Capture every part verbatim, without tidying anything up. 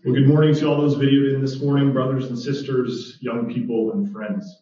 Well, good morning to all those videoed in this morning, brothers and sisters, young people and friends.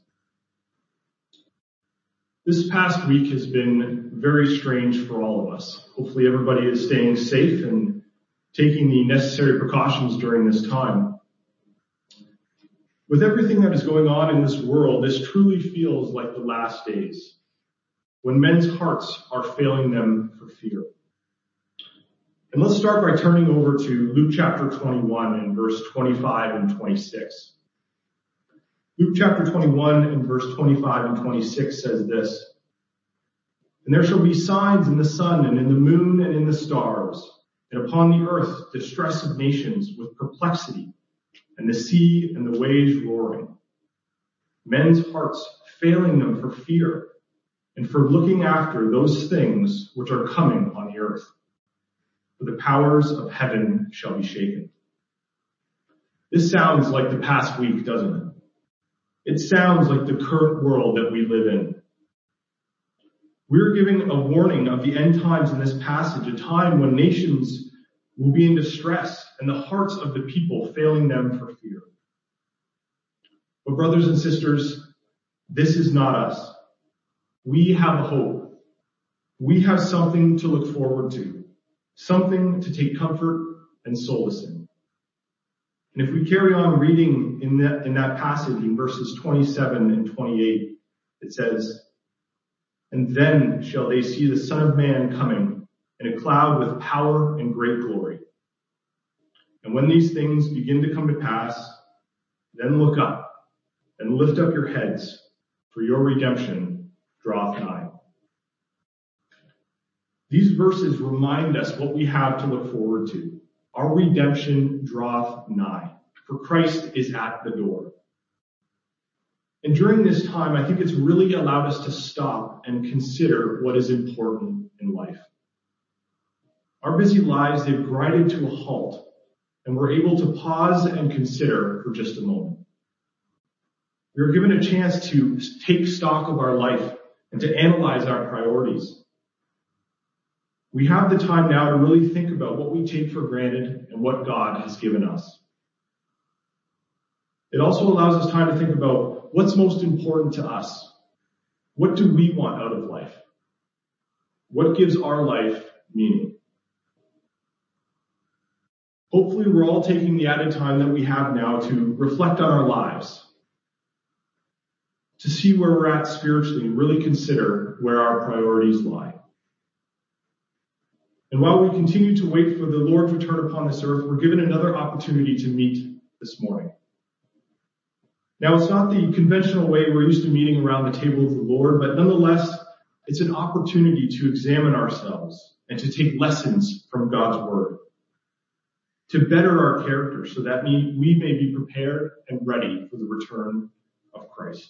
This past week has been very strange for all of us. Hopefully everybody is staying safe and taking the necessary precautions during this time. With everything that is going on in this world, this truly feels like the last days, when men's hearts are failing them for fear. And let's start by turning over to Luke chapter twenty-one and verse twenty-five and twenty-six. Luke chapter twenty-one and verse twenty-five and twenty-six says this: "And there shall be signs in the sun and in the moon and in the stars, and upon the earth distress of nations with perplexity, and the sea and the waves roaring. Men's hearts failing them for fear, and for looking after those things which are coming on the earth. For the powers of heaven shall be shaken." This sounds like the past week, doesn't it? It sounds like the current world that we live in. We're giving a warning of the end times in this passage, a time when nations will be in distress and the hearts of the people failing them for fear. But brothers and sisters, this is not us. We have a hope. We have something to look forward to, something to take comfort and solace in. And if we carry on reading in that, in that passage in verses twenty-seven and twenty-eight, it says, "And then shall they see the Son of Man coming in a cloud with power and great glory. And when these things begin to come to pass, then look up and lift up your heads, for your redemption draweth nigh." These verses remind us what we have to look forward to. Our redemption draweth nigh, for Christ is at the door. And during this time, I think it's really allowed us to stop and consider what is important in life. Our busy lives, they've grinded to a halt, and we're able to pause and consider for just a moment. We are given a chance to take stock of our life and to analyze our priorities. We have the time now to really think about what we take for granted and what God has given us. It also allows us time to think about what's most important to us. What do we want out of life? What gives our life meaning? Hopefully we're all taking the added time that we have now to reflect on our lives, to see where we're at spiritually and really consider where our priorities lie. And while we continue to wait for the Lord's return upon this earth, we're given another opportunity to meet this morning. Now, it's not the conventional way we're used to meeting around the table of the Lord, but nonetheless, it's an opportunity to examine ourselves and to take lessons from God's Word, to better our character so that we may be prepared and ready for the return of Christ.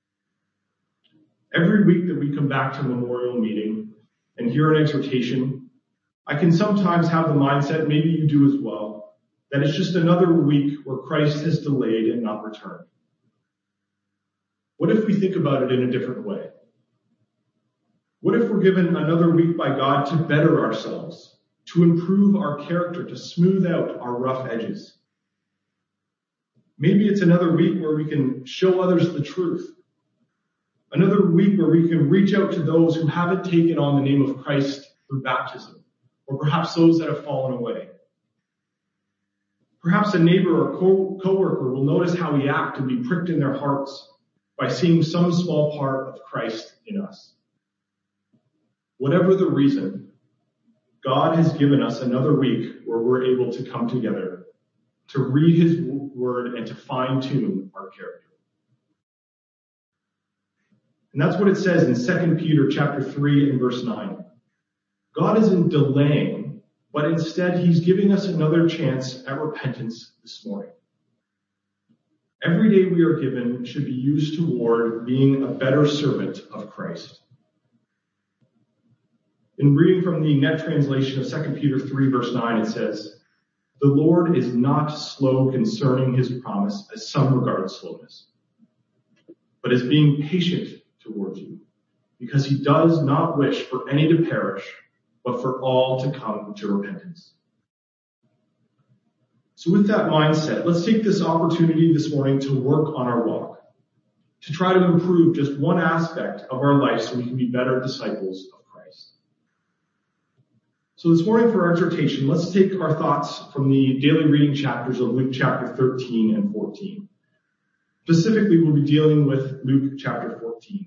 Every week that we come back to memorial meeting and hear an exhortation, I can sometimes have the mindset, maybe you do as well, that it's just another week where Christ has delayed and not returned. What if we think about it in a different way? What if we're given another week by God to better ourselves, to improve our character, to smooth out our rough edges? Maybe it's another week where we can show others the truth. Another week where we can reach out to those who haven't taken on the name of Christ through baptism, or perhaps those that have fallen away. Perhaps a neighbor or co- coworker will notice how we act and be pricked in their hearts by seeing some small part of Christ in us. Whatever the reason, God has given us another week where we're able to come together, to read his word and to fine-tune our character. And that's what it says in Second Peter chapter three and verse nine. God isn't delaying, but instead he's giving us another chance at repentance this morning. Every day we are given should be used toward being a better servant of Christ. In reading from the Net translation of Second Peter three verse nine, it says, "The Lord is not slow concerning his promise, as some regard slowness, but is being patient towards you, because he does not wish for any to perish, but for all to come to repentance." So with that mindset, let's take this opportunity this morning to work on our walk, to try to improve just one aspect of our life so we can be better disciples of Christ. So this morning for our exhortation, let's take our thoughts from the daily reading chapters of Luke chapter thirteen and fourteen. Specifically, we'll be dealing with Luke chapter fourteen.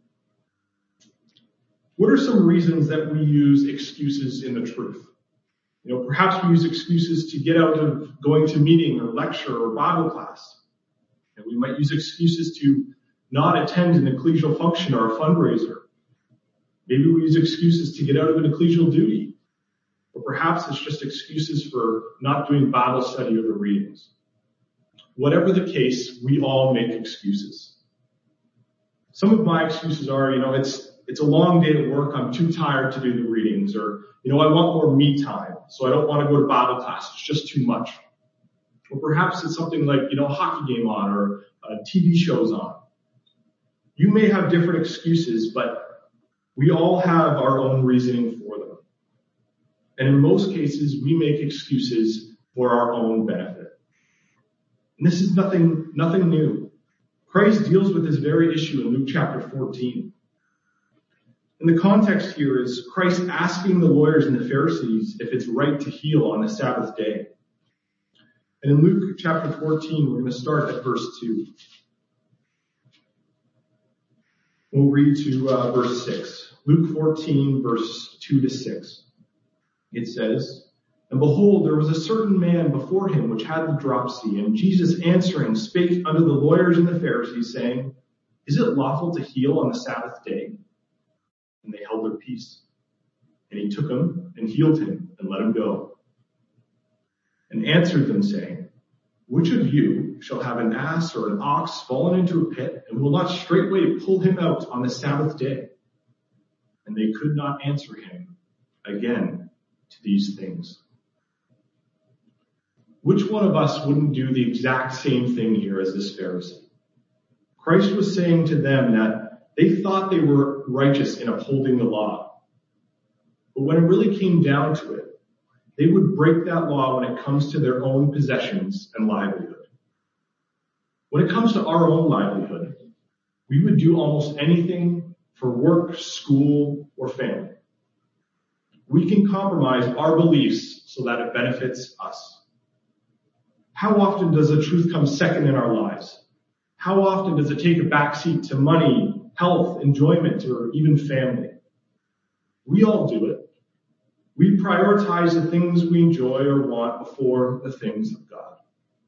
What are some reasons that we use excuses in the truth? You know, perhaps we use excuses to get out of going to meeting or lecture or Bible class. And we might use excuses to not attend an ecclesial function or a fundraiser. Maybe we use excuses to get out of an ecclesial duty. Or perhaps it's just excuses for not doing Bible study or the readings. Whatever the case, we all make excuses. Some of my excuses are, you know, it's it's a long day at work, I'm too tired to do the readings, or, you know, I want more me time, so I don't want to go to Bible class, it's just too much. Or perhaps it's something like, you know, a hockey game on, or uh, T V shows on. You may have different excuses, but we all have our own reasoning for them. And in most cases, we make excuses for our own benefit. And this is nothing, nothing new. Christ deals with this very issue in Luke chapter fourteen. And the context here is Christ asking the lawyers and the Pharisees if it's right to heal on the Sabbath day. And in Luke chapter fourteen, we're going to start at verse two. We'll read to uh, verse six. Luke fourteen, verse two to six. It says, "And behold, there was a certain man before him which had the dropsy, and Jesus answering spake unto the lawyers and the Pharisees, saying, Is it lawful to heal on the Sabbath day? And they held their peace. And he took him and healed him and let him go. And answered them, saying, Which of you shall have an ass or an ox fallen into a pit, and will not straightway pull him out on the Sabbath day? And they could not answer him again to these things." Which one of us wouldn't do the exact same thing here as this Pharisee? Christ was saying to them that they thought they were righteous in upholding the law. But when it really came down to it, they would break that law when it comes to their own possessions and livelihood. When it comes to our own livelihood, we would do almost anything for work, school, or family. We can compromise our beliefs so that it benefits us. How often does the truth come second in our lives? How often does it take a backseat to money, health, enjoyment, or even family? We all do it. We prioritize the things we enjoy or want before the things of God.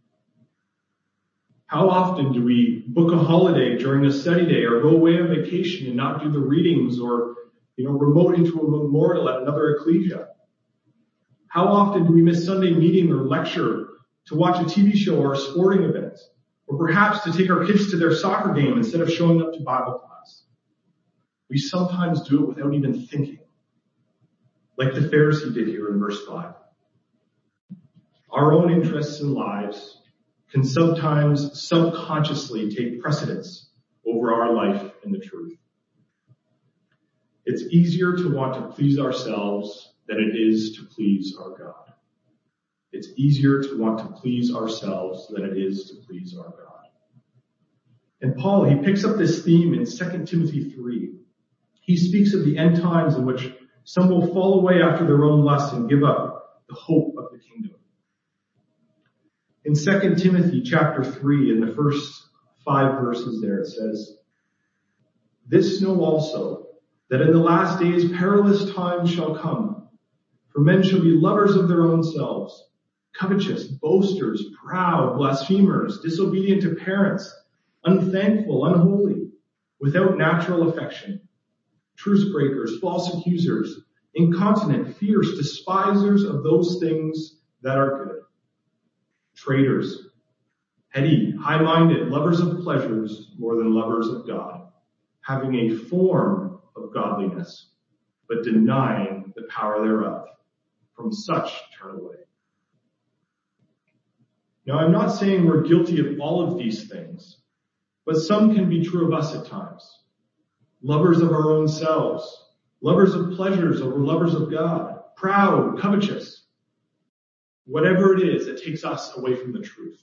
How often do we book a holiday during a study day or go away on vacation and not do the readings, or, you know, remote into a memorial at another ecclesia? How often do we miss Sunday meeting or lecture to watch a T V show or a sporting event? Or perhaps to take our kids to their soccer game instead of showing up to Bible class? We sometimes do it without even thinking, like the Pharisee did here in verse five. Our own interests and lives can sometimes subconsciously take precedence over our life and the truth. It's easier to want to please ourselves than it is to please our God. It's easier to want to please ourselves than it is to please our God. And Paul, he picks up this theme in Second Timothy three. He speaks of the end times in which some will fall away after their own lusts and give up the hope of the kingdom. In Second Timothy chapter three, in the first five verses there, it says, "This know also, that in the last days perilous times shall come. For men shall be lovers of their own selves, covetous, boasters, proud, blasphemers, disobedient to parents, unthankful, unholy, without natural affection, truce breakers, false accusers, incontinent, fierce, despisers of those things that are good, traitors, heady, high-minded, lovers of pleasures more than lovers of God, having a form of godliness, but denying the power thereof. From such turn away." Now, I'm not saying we're guilty of all of these things, but some can be true of us at times. Lovers of our own selves, lovers of pleasures over lovers of God, proud, covetous. whatever it is that takes us away from the truth.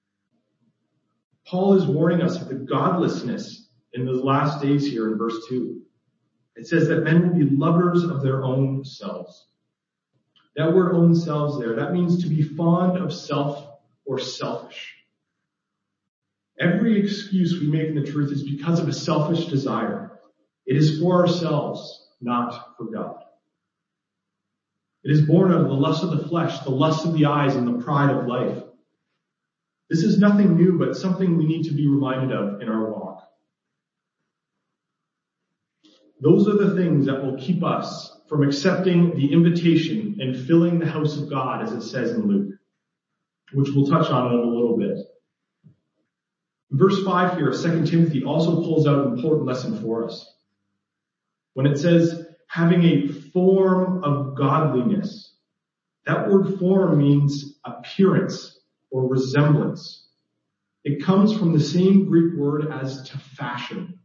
Paul is warning us of the godlessness in the last days here in verse two. It says that men will be lovers of their own selves. That word own selves there, that means to be fond of self or selfish. Every excuse we make in the truth is because of a selfish desire. It is for ourselves, not for God. It is born out of the lust of the flesh, the lust of the eyes, and the pride of life. This is nothing new, but something we need to be reminded of in our walk. Those are the things that will keep us from accepting the invitation and filling the house of God, as it says in Luke, which we'll touch on in a little bit. Verse five here of Second Timothy also pulls out an important lesson for us. When it says, having a form of godliness, that word form means appearance or resemblance. It comes from the same Greek word as to fashion.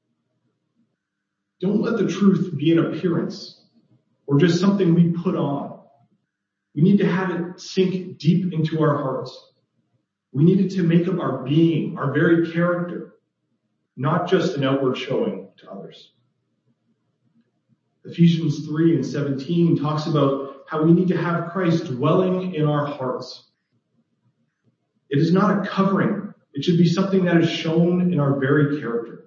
Don't let the truth be an appearance or just something we put on. We need to have it sink deep into our hearts. We need it to make up our being, our very character, not just an outward showing to others. Ephesians three and seventeen talks about how we need to have Christ dwelling in our hearts. It is not a covering. It should be something that is shown in our very character.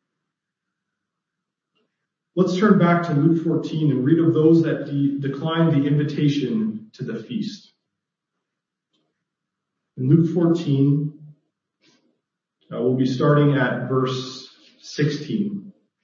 Let's turn back to Luke fourteen and read of those that de- declined the invitation to the feast. In Luke fourteen, uh, we'll be starting at verse sixteen.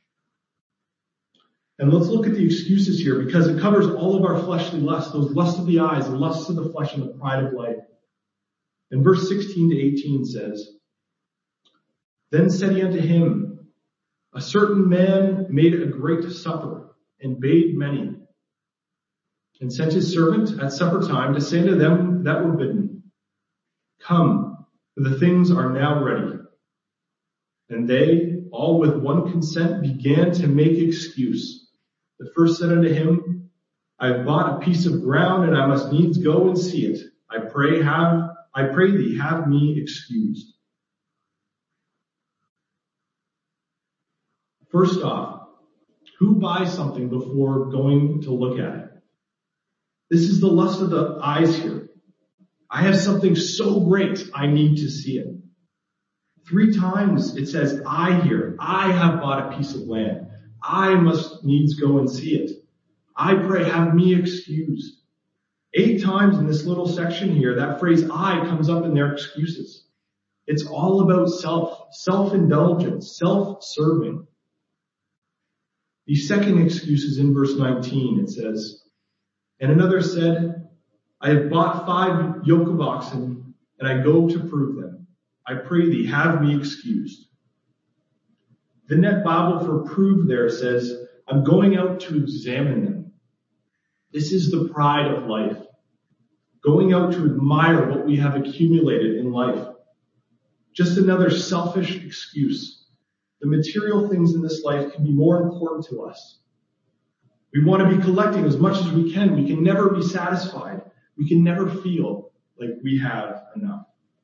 And let's look at the excuses here because it covers all of our fleshly lusts, those lusts of the eyes, the lusts of the flesh, and the pride of life. And verse sixteen to eighteen says, Then said he unto him, A certain man made a great supper, and bade many, and sent his servant at supper time to say to them that were bidden, Come, for the things are now ready. And they, all with one consent, began to make excuse. The first said unto him, I have bought a piece of ground, and I must needs go and see it. I pray have, I pray thee, have me excused. First off, who buys something before going to look at it? This is the lust of the eyes here. I have something so great, I need to see it. Three times it says, I here, I have bought a piece of land. I must needs go and see it. I pray, have me excused. Eight times in this little section here, that phrase I comes up in their excuses. It's all about self, self-indulgence, self-serving. The second excuse is in verse nineteen. It says, And another said, I have bought five yoke of oxen, and I go to prove them. I pray thee, have me excused. The Net Bible for prove there says, I'm going out to examine them. This is the pride of life. Going out to admire what we have accumulated in life. Just another selfish excuse. The material things in this life can be more important to us. We want to be collecting as much as we can. We can never be satisfied. We can never feel like we have enough.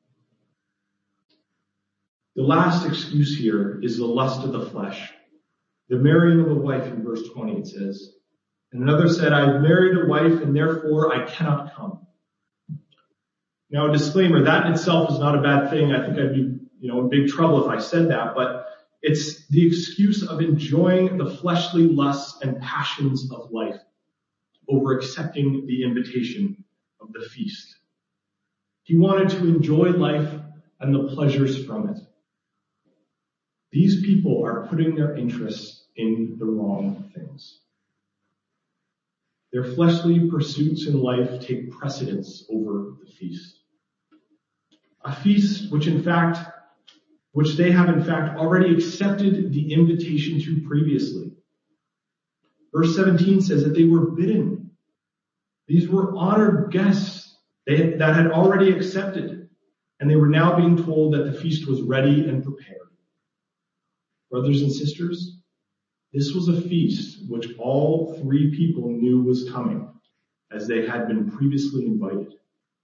The last excuse here is the lust of the flesh. The marrying of a wife in verse twenty, it says, And another said, I have married a wife, and therefore I cannot come. Now, a disclaimer, that in itself is not a bad thing. I think I'd be, you know, in big trouble if I said that, but it's the excuse of enjoying the fleshly lusts and passions of life over accepting the invitation of the feast. He wanted to enjoy life and the pleasures from it. These people are putting their interests in the wrong things. Their fleshly pursuits in life take precedence over the feast. A feast which in fact, which they have in fact already accepted the invitation to previously. Verse seventeen says that they were bidden. These were honored guests they, that had already accepted, and they were now being told that the feast was ready and prepared. Brothers and sisters, this was a feast which all three people knew was coming, as they had been previously invited.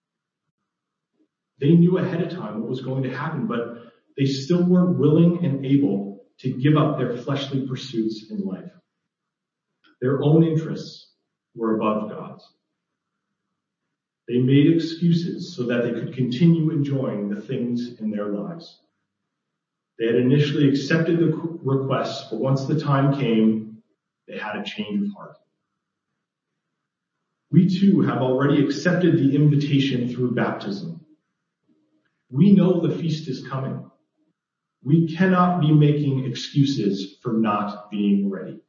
They knew ahead of time what was going to happen, but they still weren't willing and able to give up their fleshly pursuits in life. Their own interests were above God's. They made excuses so that they could continue enjoying the things in their lives. They had initially accepted the requests, but once the time came, they had a change of heart. We too have already accepted the invitation through baptism. We know the feast is coming. We cannot be making excuses for not being ready.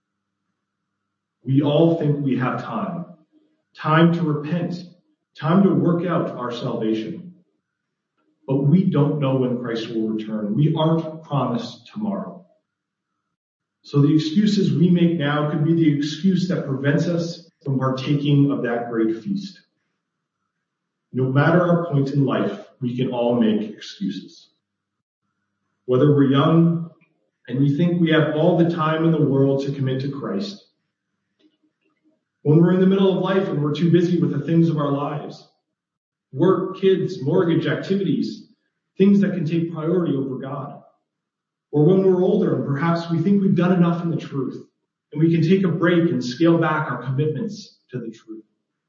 We all think we have time, time to repent, time to work out our salvation. But we don't know when Christ will return. We aren't promised tomorrow. So the excuses we make now could be the excuse that prevents us from partaking of that great feast. No matter our point in life, we can all make excuses. Whether we're young and we think we have all the time in the world to commit to Christ, when we're in the middle of life and we're too busy with the things of our lives, work, kids, mortgage, activities, things that can take priority over God. Or when we're older and perhaps we think we've done enough in the truth and we can take a break and scale back our commitments to the truth.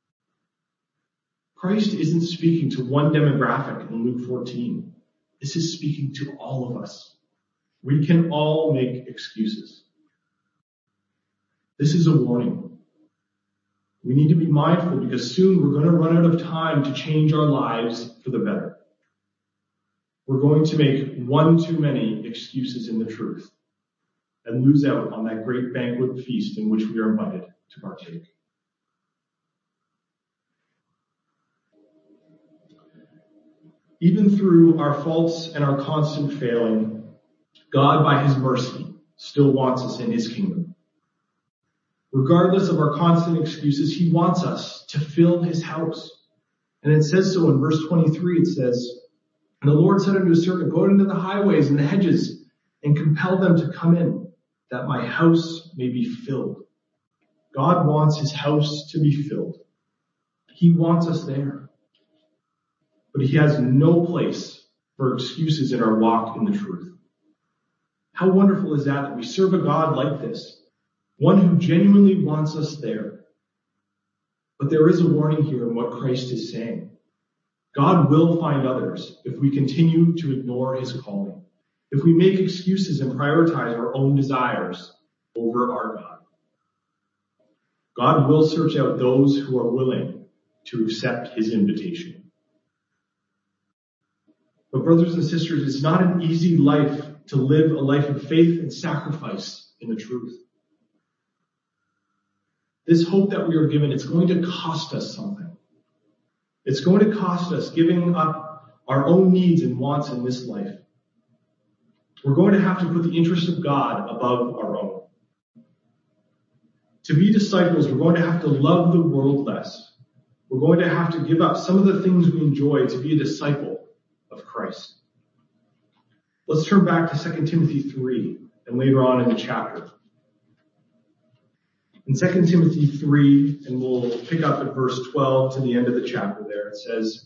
Christ isn't speaking to one demographic in Luke fourteen. This is speaking to all of us. We can all make excuses. This is a warning. We need to be mindful because soon we're going to run out of time to change our lives for the better. We're going to make one too many excuses in the truth and lose out on that great banquet feast in which we are invited to partake. Even through our faults and our constant failing, God, by his mercy, still wants us in his kingdom. Regardless of our constant excuses, he wants us to fill his house. And it says so in verse twenty-three, it says, "And the Lord said unto his servant, go into the highways and the hedges and compel them to come in, that my house may be filled." God wants his house to be filled. He wants us there. But he has no place for excuses in our walk in the truth. How wonderful is that, that we serve a God like this, one who genuinely wants us there. But there is a warning here in what Christ is saying. God will find others if we continue to ignore his calling, if we make excuses and prioritize our own desires over our God. God will search out those who are willing to accept his invitation. But brothers and sisters, it's not an easy life to live a life of faith and sacrifice in the truth. This hope that we are given, it's going to cost us something. It's going to cost us giving up our own needs and wants in this life. We're going to have to put the interest of God above our own. To be disciples, we're going to have to love the world less. We're going to have to give up some of the things we enjoy to be a disciple of Christ. Let's turn back to Second Timothy three and later on in the chapter. In Second Timothy three, and we'll pick up at verse twelve to the end of the chapter there, it says,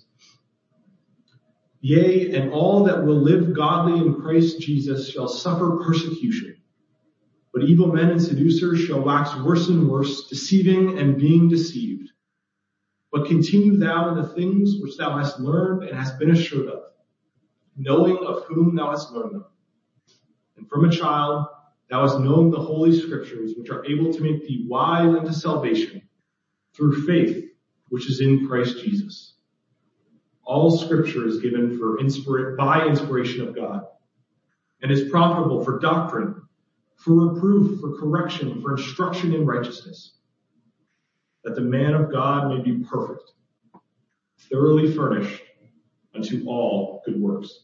"Yea, and all that will live godly in Christ Jesus shall suffer persecution. But evil men and seducers shall wax worse and worse, deceiving and being deceived. But continue thou in the things which thou hast learned and hast been assured of, knowing of whom thou hast learned them. And from a child thou hast known the holy scriptures, which are able to make thee wise unto salvation, through faith which is in Christ Jesus. All scripture is given for inspira- by inspiration of God, and is profitable for doctrine, for reproof, for correction, for instruction in righteousness, that the man of God may be perfect, thoroughly furnished unto all good works."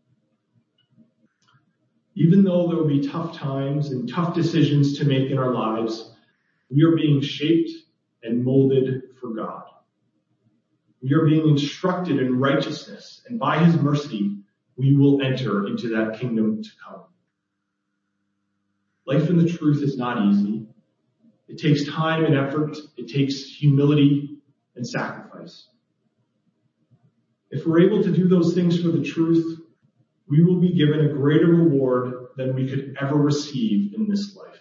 Even though there will be tough times and tough decisions to make in our lives, we are being shaped and molded for God. We are being instructed in righteousness, and by his mercy, we will enter into that kingdom to come. Life in the truth is not easy. It takes time and effort. It takes humility and sacrifice. If we're able to do those things for the truth, we will be given a greater reward than we could ever receive in this life.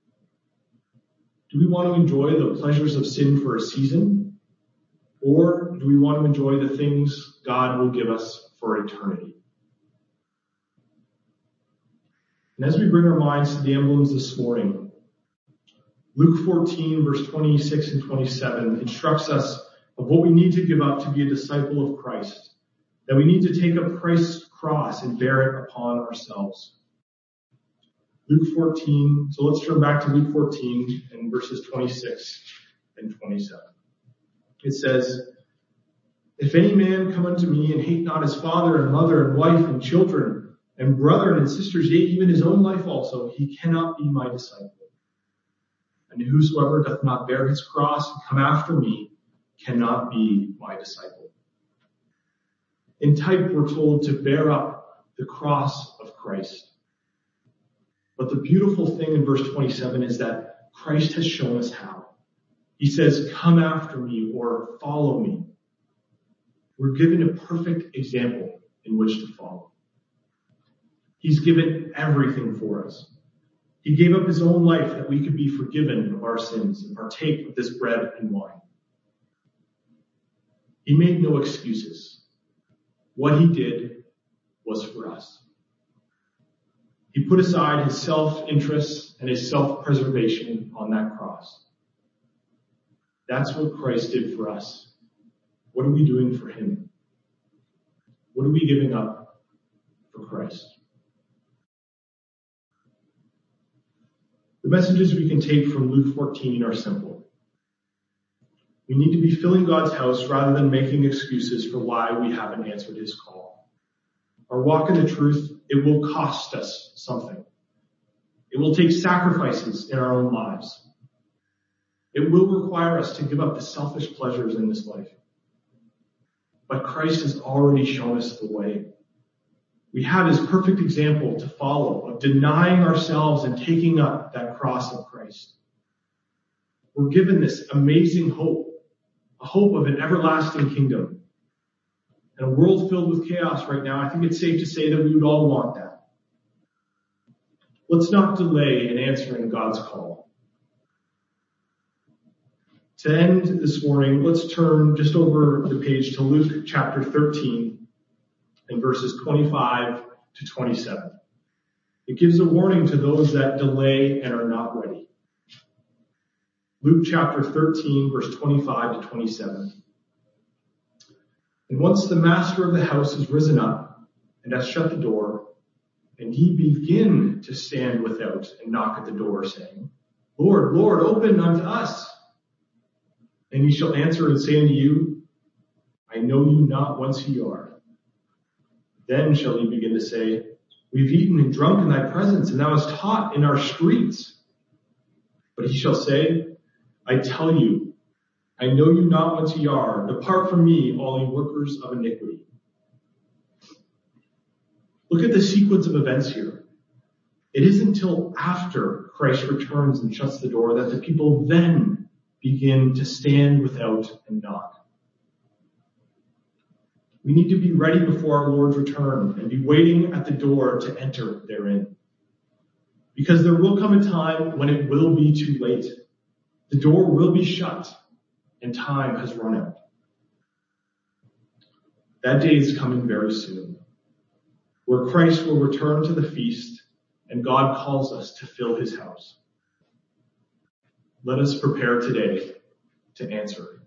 Do we want to enjoy the pleasures of sin for a season? Or do we want to enjoy the things God will give us for eternity? And as we bring our minds to the emblems this morning, Luke fourteen, verse twenty-six and twenty-seven instructs us of what we need to give up to be a disciple of Christ, that we need to take up Christ's cross and bear it upon ourselves. Luke fourteen, so let's turn back to Luke fourteen and verses twenty-six and twenty-seven. It says, "If any man come unto me and hate not his father and mother and wife and children and brethren and sisters, yea, even his own life also, he cannot be my disciple. And whosoever doth not bear his cross and come after me cannot be my disciple." In type, we're told to bear up the cross of Christ. But the beautiful thing in verse twenty-seven is that Christ has shown us how. He says, "Come after me," or "follow me." We're given a perfect example in which to follow. He's given everything for us. He gave up his own life that we could be forgiven of our sins and partake of this bread and wine. He made no excuses. What he did was for us. He put aside his self-interest and his self-preservation on that cross. That's what Christ did for us. What are we doing for him? What are we giving up for Christ? The messages we can take from Luke fourteen are simple. We need to be filling God's house rather than making excuses for why we haven't answered his call. Our walk in the truth, it will cost us something. It will take sacrifices in our own lives. It will require us to give up the selfish pleasures in this life. But Christ has already shown us the way. We have his perfect example to follow of denying ourselves and taking up that cross of Christ. We're given this amazing hope, a hope of an everlasting kingdom. In a world filled with chaos right now, I think it's safe to say that we would all want that. Let's not delay in answering God's call. To end this morning, let's turn just over the page to Luke chapter thirteen and verses twenty-five to twenty-seven. It gives a warning to those that delay and are not ready. Luke chapter thirteen, verse twenty-five to twenty-seven. "And once the master of the house is risen up and hath shut the door, and ye begin to stand without and knock at the door, saying, Lord, Lord, open unto us. And he shall answer and say unto you, I know you not whence ye are. Then shall he begin to say, We've eaten and drunk in thy presence, and thou hast taught in our streets. But he shall say, I tell you, I know you not whence ye are. Depart from me, all ye workers of iniquity." Look at the sequence of events here. It isn't until after Christ returns and shuts the door that the people then begin to stand without and knock. We need to be ready before our Lord's return and be waiting at the door to enter therein. Because there will come a time when it will be too late. The door will be shut and time has run out. That day is coming very soon, where Christ will return to the feast and God calls us to fill his house. Let us prepare today to answer